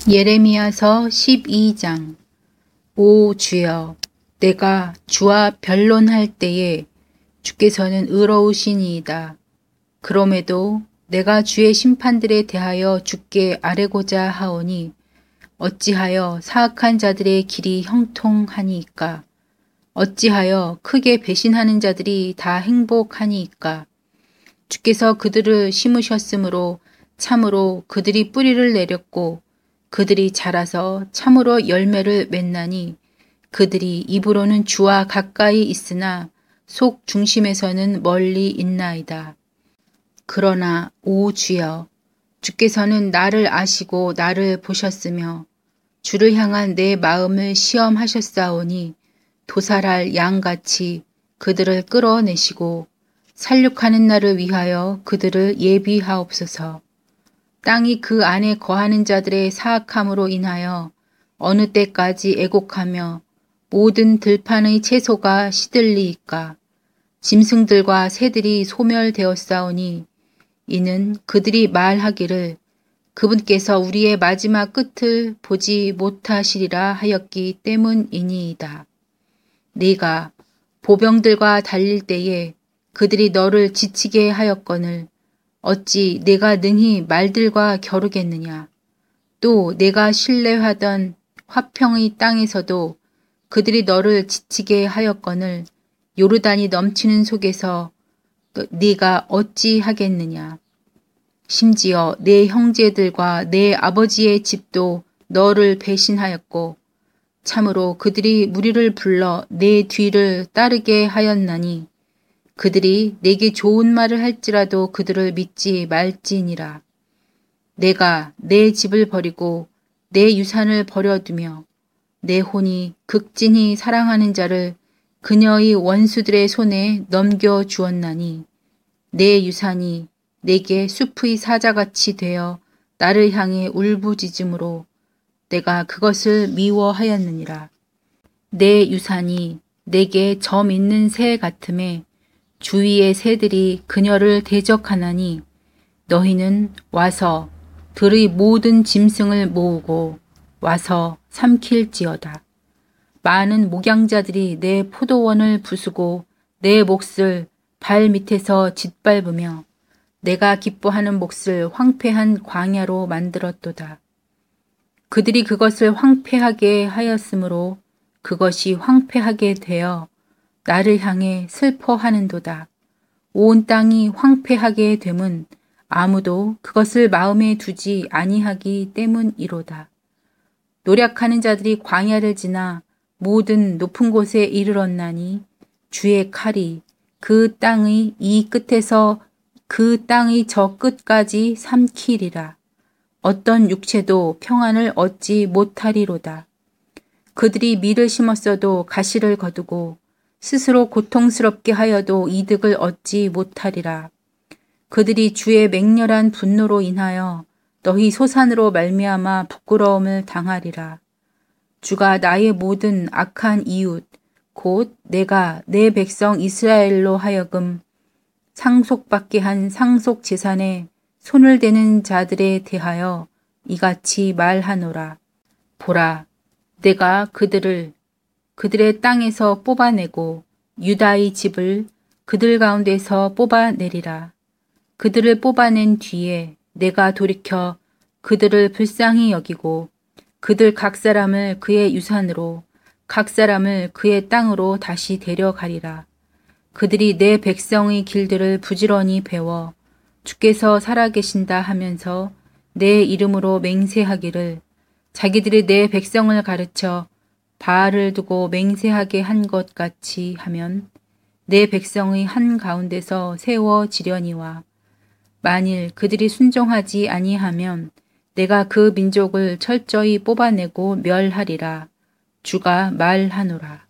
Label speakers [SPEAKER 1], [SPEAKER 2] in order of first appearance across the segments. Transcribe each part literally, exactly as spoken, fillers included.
[SPEAKER 1] 예레미야서 십이 장. 오 주여, 내가 주와 변론할 때에 주께서는 의로우시니이다. 그럼에도 내가 주의 심판들에 대하여 주께 아뢰고자 하오니 어찌하여 사악한 자들의 길이 형통하니이까? 어찌하여 크게 배신하는 자들이 다 행복하니이까? 주께서 그들을 심으셨으므로 참으로 그들이 뿌리를 내렸고 그들이 자라서 참으로 열매를 맺나니 그들이 입으로는 주와 가까이 있으나 속 중심에서는 멀리 있나이다. 그러나 오 주여, 주께서는 나를 아시고 나를 보셨으며 주를 향한 내 마음을 시험하셨사오니 도살할 양같이 그들을 끌어내시고 살육하는 날을 위하여 그들을 예비하옵소서. 땅이 그 안에 거하는 자들의 사악함으로 인하여 어느 때까지 애곡하며 모든 들판의 채소가 시들리이까? 짐승들과 새들이 소멸되었사오니 이는 그들이 말하기를 그분께서 우리의 마지막 끝을 보지 못하시리라 하였기 때문이니이다. 네가 보병들과 달릴 때에 그들이 너를 지치게 하였거늘 어찌 내가 능히 말들과 겨루겠느냐. 또 내가 신뢰하던 화평의 땅에서도 그들이 너를 지치게 하였거늘 요르단이 넘치는 속에서 네가 어찌 하겠느냐. 심지어 내 형제들과 내 아버지의 집도 너를 배신하였고 참으로 그들이 무리를 불러 내 뒤를 따르게 하였나니 그들이 내게 좋은 말을 할지라도 그들을 믿지 말지니라. 내가 내 집을 버리고 내 유산을 버려두며 내 혼이 극진히 사랑하는 자를 그녀의 원수들의 손에 넘겨주었나니 내 유산이 내게 숲의 사자같이 되어 나를 향해 울부짖음으로 내가 그것을 미워하였느니라. 내 유산이 내게 점 있는 새 같음에 주위의 새들이 그녀를 대적하나니 너희는 와서 들의 모든 짐승을 모으고 와서 삼킬지어다. 많은 목양자들이 내 포도원을 부수고 내 몫을 발 밑에서 짓밟으며 내가 기뻐하는 몫을 황폐한 광야로 만들었도다. 그들이 그것을 황폐하게 하였으므로 그것이 황폐하게 되어 나를 향해 슬퍼하는도다. 온 땅이 황폐하게 됨은 아무도 그것을 마음에 두지 아니하기 때문이로다. 노력하는 자들이 광야를 지나 모든 높은 곳에 이르렀나니 주의 칼이 그 땅의 이 끝에서 그 땅의 저 끝까지 삼키리라. 어떤 육체도 평안을 얻지 못하리로다. 그들이 밀을 심었어도 가시를 거두고 스스로 고통스럽게 하여도 이득을 얻지 못하리라. 그들이 주의 맹렬한 분노로 인하여 너희 소산으로 말미암아 부끄러움을 당하리라. 주가 나의 모든 악한 이웃 곧 내가 내 백성 이스라엘로 하여금 상속받게 한 상속 재산에 손을 대는 자들에 대하여 이같이 말하노라. 보라, 내가 그들을 그들의 땅에서 뽑아내고 유다의 집을 그들 가운데서 뽑아내리라. 그들을 뽑아낸 뒤에 내가 돌이켜 그들을 불쌍히 여기고 그들 각 사람을 그의 유산으로 각 사람을 그의 땅으로 다시 데려가리라. 그들이 내 백성의 길들을 부지런히 배워 주께서 살아계신다 하면서 내 이름으로 맹세하기를 자기들이 내 백성을 가르쳐 바알을 두고 맹세하게 한 것 같이 하면 내 백성의 한 가운데서 세워지려니와 만일 그들이 순종하지 아니하면 내가 그 민족을 철저히 뽑아내고 멸하리라. 주가 말하노라.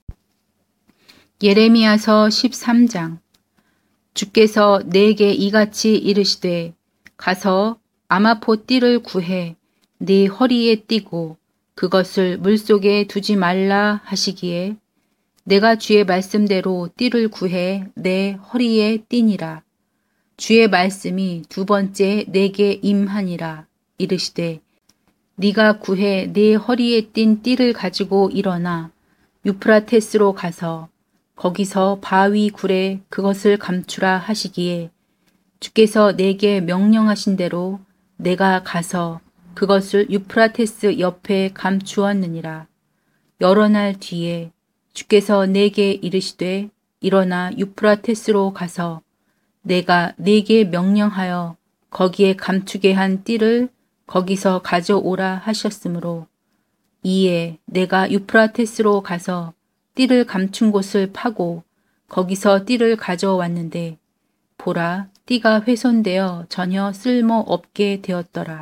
[SPEAKER 1] 예레미야서 십삼 장. 주께서 내게 이같이 이르시되 가서 아마포 띠를 구해 네 허리에 띠고 그것을 물속에 두지 말라 하시기에 내가 주의 말씀대로 띠를 구해 내 허리에 띠니라. 주의 말씀이 두 번째 내게 임하니라. 이르시되 네가 구해 네 허리에 띤 띠를 가지고 일어나 유프라테스로 가서 거기서 바위 굴에 그것을 감추라 하시기에 주께서 내게 명령하신 대로 내가 가서 그것을 유프라테스 옆에 감추었느니라. 여러 날 뒤에 주께서 내게 이르시되 일어나 유프라테스로 가서 내가 네게 명령하여 거기에 감추게 한 띠를 거기서 가져오라 하셨으므로 이에 내가 유프라테스로 가서 띠를 감춘 곳을 파고 거기서 띠를 가져왔는데 보라, 띠가 훼손되어 전혀 쓸모없게 되었더라.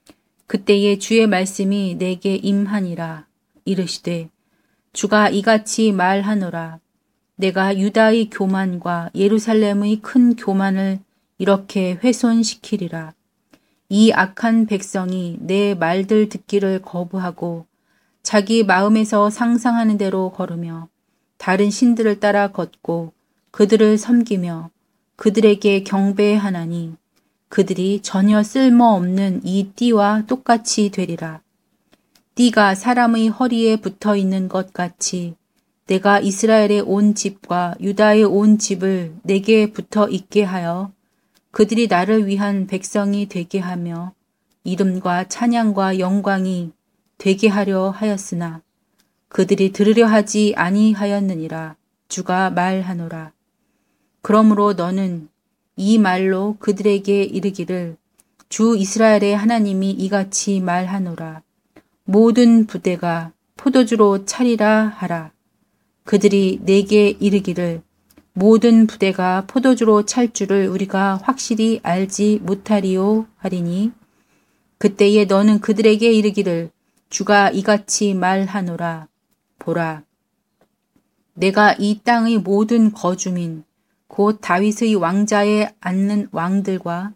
[SPEAKER 1] 그때에 주의 말씀이 내게 임하니라. 이르시되 주가 이같이 말하노라. 내가 유다의 교만과 예루살렘의 큰 교만을 이렇게 훼손시키리라. 이 악한 백성이 내 말들 듣기를 거부하고 자기 마음에서 상상하는 대로 걸으며 다른 신들을 따라 걷고 그들을 섬기며 그들에게 경배하나니 그들이 전혀 쓸모없는 이 띠와 똑같이 되리라. 띠가 사람의 허리에 붙어 있는 것 같이 내가 이스라엘의 온 집과 유다의 온 집을 내게 붙어 있게 하여 그들이 나를 위한 백성이 되게 하며 이름과 찬양과 영광이 되게 하려 하였으나 그들이 들으려 하지 아니하였느니라. 주가 말하노라. 그러므로 너는 이 말로 그들에게 이르기를 주 이스라엘의 하나님이 이같이 말하노라. 모든 부대가 포도주로 차리라 하라. 그들이 내게 이르기를 모든 부대가 포도주로 찰 줄을 우리가 확실히 알지 못하리요 하리니 그때에 너는 그들에게 이르기를 주가 이같이 말하노라. 보라, 내가 이 땅의 모든 거주민 곧 다윗의 왕자에 앉는 왕들과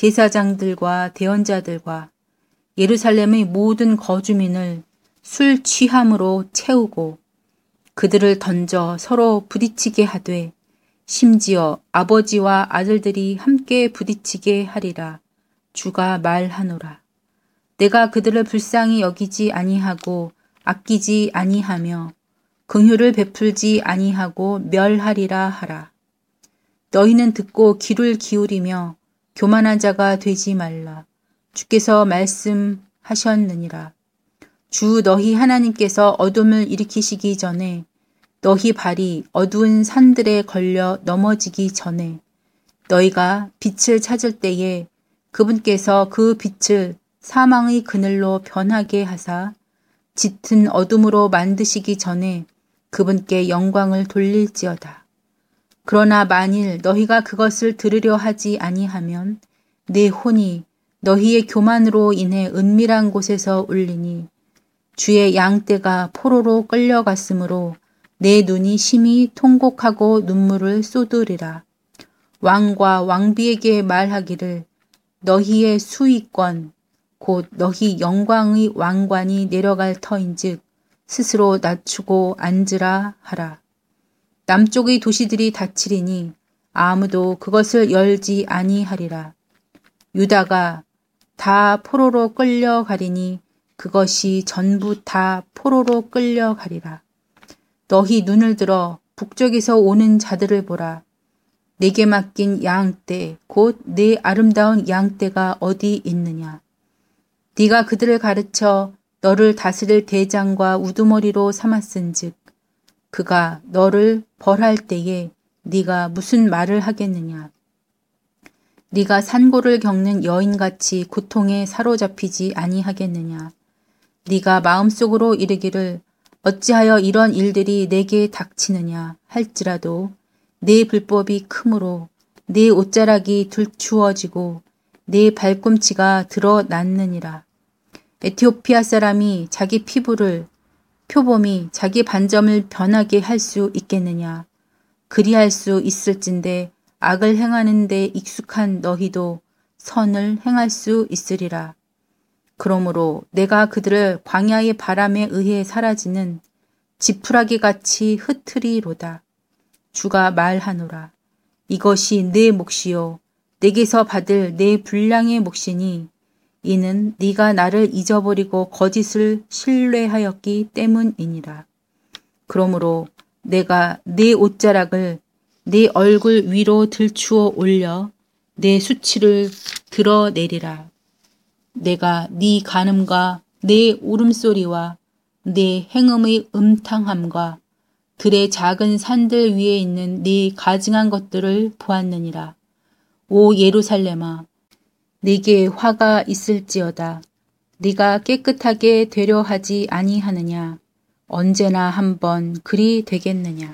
[SPEAKER 1] 제사장들과 대언자들과 예루살렘의 모든 거주민을 술 취함으로 채우고 그들을 던져 서로 부딪히게 하되 심지어 아버지와 아들들이 함께 부딪히게 하리라. 주가 말하노라. 내가 그들을 불쌍히 여기지 아니하고 아끼지 아니하며 긍휼을 베풀지 아니하고 멸하리라 하라. 너희는 듣고 귀를 기울이며 교만한 자가 되지 말라. 주께서 말씀하셨느니라. 주 너희 하나님께서 어둠을 일으키시기 전에 너희 발이 어두운 산들에 걸려 넘어지기 전에 너희가 빛을 찾을 때에 그분께서 그 빛을 사망의 그늘로 변하게 하사 짙은 어둠으로 만드시기 전에 그분께 영광을 돌릴지어다. 그러나 만일 너희가 그것을 들으려 하지 아니하면 내 혼이 너희의 교만으로 인해 은밀한 곳에서 울리니 주의 양떼가 포로로 끌려갔으므로 내 눈이 심히 통곡하고 눈물을 쏟으리라. 왕과 왕비에게 말하기를 너희의 수위권 곧 너희 영광의 왕관이 내려갈 터인즉 스스로 낮추고 앉으라 하라. 남쪽의 도시들이 닫히리니 아무도 그것을 열지 아니하리라. 유다가 다 포로로 끌려가리니 그것이 전부 다 포로로 끌려가리라. 너희 눈을 들어 북쪽에서 오는 자들을 보라. 내게 맡긴 양떼 곧 내 아름다운 양떼가 어디 있느냐. 네가 그들을 가르쳐 너를 다스릴 대장과 우두머리로 삼았은즉 그가 너를 벌할 때에 네가 무슨 말을 하겠느냐. 네가 산고를 겪는 여인같이 고통에 사로잡히지 아니하겠느냐. 네가 마음속으로 이르기를 어찌하여 이런 일들이 내게 닥치느냐 할지라도 내 불법이 크므로 내 옷자락이 들추어지고 내 발꿈치가 드러났느니라. 에티오피아 사람이 자기 피부를 표범이 자기 반점을 변하게 할 수 있겠느냐. 그리할 수 있을진데 악을 행하는 데 익숙한 너희도 선을 행할 수 있으리라. 그러므로 내가 그들을 광야의 바람에 의해 사라지는 지푸라기 같이 흩트리로다. 주가 말하노라. 이것이 내 몫이요 내게서 받을 내 분량의 몫이니 이는 네가 나를 잊어버리고 거짓을 신뢰하였기 때문이니라. 그러므로 내가 네 옷자락을 네 얼굴 위로 들추어 올려 내 수치를 드러내리라. 내가 네 간음과 네 울음소리와 네 행음의 음탕함과 들의 작은 산들 위에 있는 네 가증한 것들을 보았느니라. 오 예루살렘아, 네게 화가 있을지어다. 네가 깨끗하게 되려 하지 아니하느냐. 언제나 한번 그리 되겠느냐.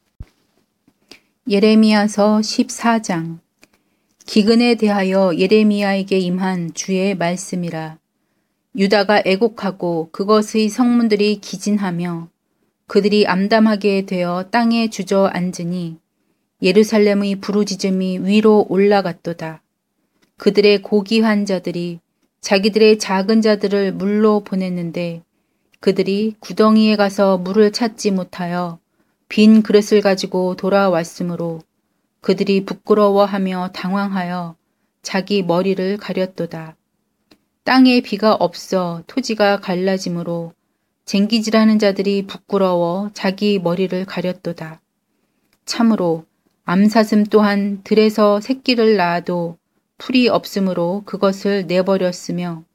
[SPEAKER 1] 예레미야서 십사 장. 기근에 대하여 예레미야에게 임한 주의 말씀이라. 유다가 애곡하고 그것의 성문들이 기진하며 그들이 암담하게 되어 땅에 주저앉으니 예루살렘의 부르짖음이 위로 올라갔도다. 그들의 고귀한 자들이 자기들의 작은 자들을 물로 보냈는데 그들이 구덩이에 가서 물을 찾지 못하여 빈 그릇을 가지고 돌아왔으므로 그들이 부끄러워하며 당황하여 자기 머리를 가렸도다. 땅에 비가 없어 토지가 갈라지므로 쟁기질하는 자들이 부끄러워 자기 머리를 가렸도다. 참으로 암사슴 또한 들에서 새끼를 낳아도 풀이 없으므로 그것을 내버렸으며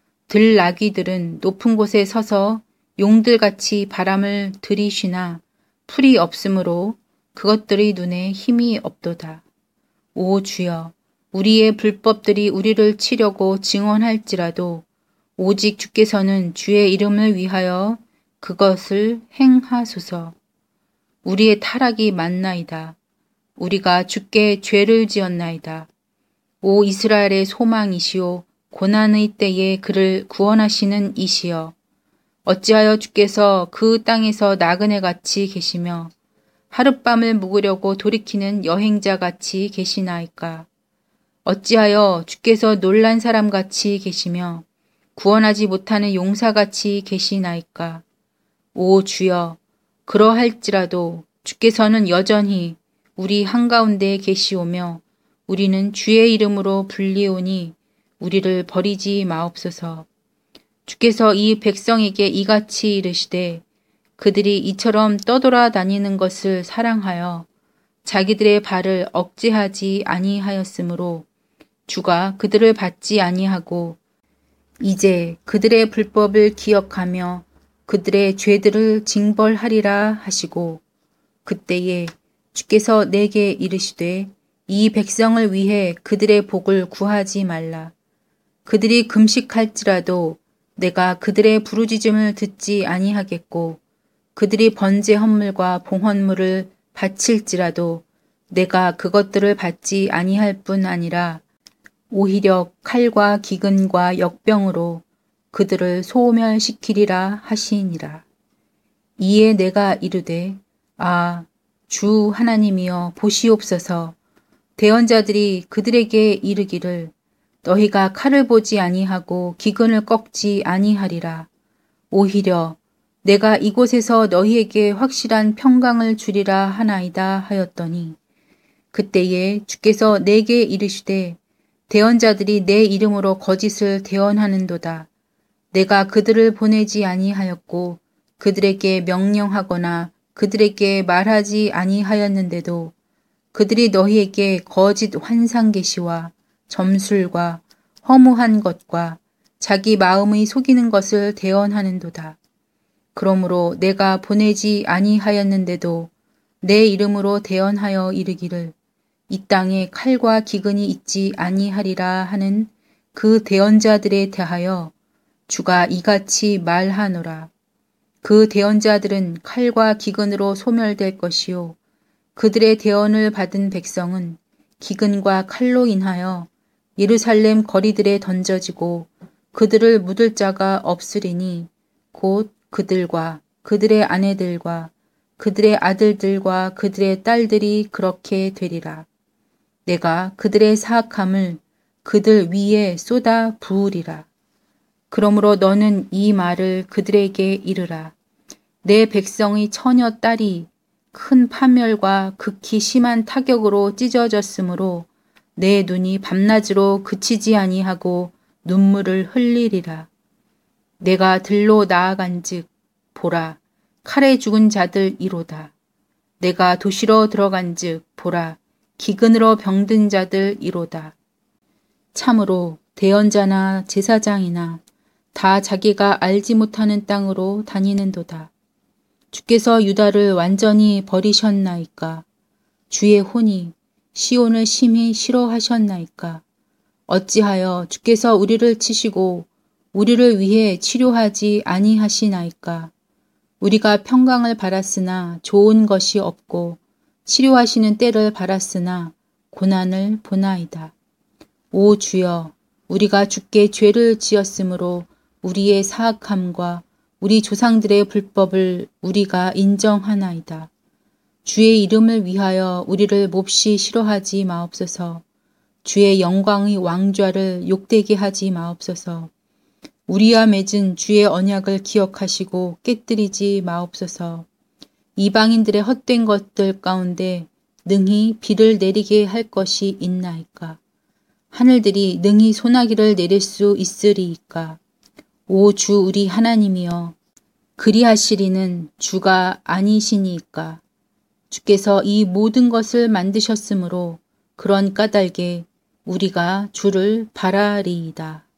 [SPEAKER 1] 들나귀들은 높은 곳에 서서 용들같이 바람을 들이쉬나 풀이 없으므로 그것들의 눈에 힘이 없도다. 오 주여, 우리의 불법들이 우리를 치려고 증언할지라도 오직 주께서는 주의 이름을 위하여 그것을 행하소서. 우리의 타락이 많나이다. 우리가 주께 죄를 지었나이다. 오 이스라엘의 소망이시오, 고난의 때에 그를 구원하시는 이시여. 어찌하여 주께서 그 땅에서 나그네같이 계시며 하룻밤을 묵으려고 돌이키는 여행자같이 계시나이까. 어찌하여 주께서 놀란 사람같이 계시며 구원하지 못하는 용사같이 계시나이까. 오 주여, 그러할지라도 주께서는 여전히 우리 한가운데 계시오며 우리는 주의 이름으로 불리오니 우리를 버리지 마옵소서. 주께서 이 백성에게 이같이 이르시되 그들이 이처럼 떠돌아다니는 것을 사랑하여 자기들의 발을 억제하지 아니하였으므로 주가 그들을 받지 아니하고 이제 그들의 불법을 기억하며 그들의 죄들을 징벌하리라 하시고 그때에 주께서 내게 이르시되 이 백성을 위해 그들의 복을 구하지 말라. 그들이 금식할지라도 내가 그들의 부르짖음을 듣지 아니하겠고 그들이 번제 헌물과 봉헌물을 바칠지라도 내가 그것들을 받지 아니할 뿐 아니라 오히려 칼과 기근과 역병으로 그들을 소멸시키리라 하시니라. 이에 내가 이르되 아, 주 하나님이여 보시옵소서. 대언자들이 그들에게 이르기를 너희가 칼을 보지 아니하고 기근을 꺾지 아니하리라. 오히려 내가 이곳에서 너희에게 확실한 평강을 주리라 하나이다 하였더니 그때에 주께서 내게 이르시되 대언자들이 내 이름으로 거짓을 대언하는도다. 내가 그들을 보내지 아니하였고 그들에게 명령하거나 그들에게 말하지 아니하였는데도 그들이 너희에게 거짓 환상 계시와 점술과 허무한 것과 자기 마음의 속이는 것을 대언하는도다. 그러므로 내가 보내지 아니하였는데도 내 이름으로 대언하여 이르기를 이 땅에 칼과 기근이 있지 아니하리라 하는 그 대언자들에 대하여 주가 이같이 말하노라. 그 대언자들은 칼과 기근으로 소멸될 것이요 그들의 대언을 받은 백성은 기근과 칼로 인하여 예루살렘 거리들에 던져지고 그들을 묻을 자가 없으리니 곧 그들과 그들의 아내들과 그들의 아들들과 그들의 딸들이 그렇게 되리라. 내가 그들의 사악함을 그들 위에 쏟아 부으리라. 그러므로 너는 이 말을 그들에게 이르라. 내 백성의 처녀 딸이 큰 파멸과 극히 심한 타격으로 찢어졌으므로 내 눈이 밤낮으로 그치지 아니하고 눈물을 흘리리라. 내가 들로 나아간즉 보라 칼에 죽은 자들 이로다. 내가 도시로 들어간즉 보라 기근으로 병든 자들 이로다. 참으로 대언자나 제사장이나 다 자기가 알지 못하는 땅으로 다니는도다. 주께서 유다를 완전히 버리셨나이까? 주의 혼이 시온을 심히 싫어하셨나이까? 어찌하여 주께서 우리를 치시고 우리를 위해 치료하지 아니하시나이까? 우리가 평강을 바랐으나 좋은 것이 없고 치료하시는 때를 바랐으나 고난을 보나이다. 오 주여, 우리가 주께 죄를 지었으므로 우리의 사악함과 우리 조상들의 불법을 우리가 인정하나이다. 주의 이름을 위하여 우리를 몹시 싫어하지 마옵소서. 주의 영광의 왕좌를 욕되게 하지 마옵소서. 우리와 맺은 주의 언약을 기억하시고 깨뜨리지 마옵소서. 이방인들의 헛된 것들 가운데 능히 비를 내리게 할 것이 있나이까? 하늘들이 능히 소나기를 내릴 수 있으리이까? 오 주 우리 하나님이여, 그리하시리는 주가 아니시니이까? 주께서 이 모든 것을 만드셨으므로 그런 까닭에 우리가 주를 바라리이다.